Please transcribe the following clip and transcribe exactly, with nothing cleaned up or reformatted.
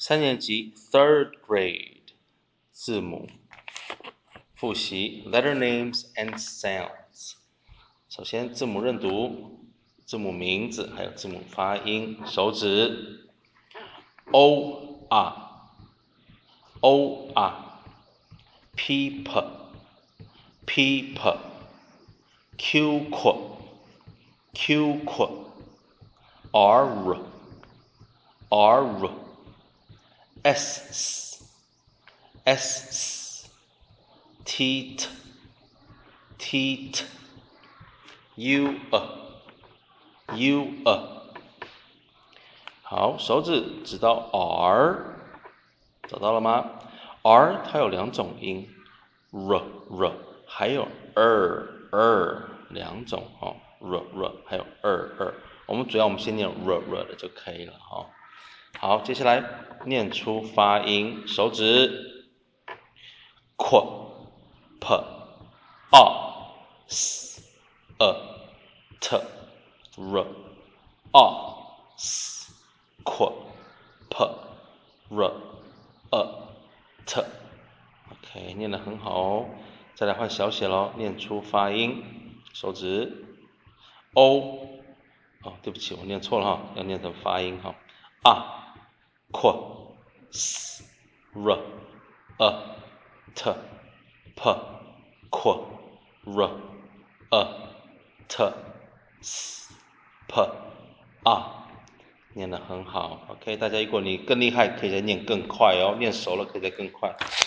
三年级 third grade 字母复习 letter names and sounds。首先字母认读，字母名字还有字母发音。手指 O R O R Peep Peep Cute Cute R R S S Teat Teat U U 好，手指指到 R， 找到了吗 ？R 它有两种音 ，r r， 还有 er er 两种哦 ，r r 还有 er er。我们主要我们先念 r r 的就可以了哈、哦。好，接下来念出发音，手指 q p a s a t r a s q p r a t OK 念得很好哦。再来换小写咯，念出发音，手指 O 哦，对不起，我念错了哈，要念成发音哈。啊 q s r a t p q r a t s p a 念得很好 ，OK， 大家如果你更厉害，可以再念更快哦，念熟了可以再更快。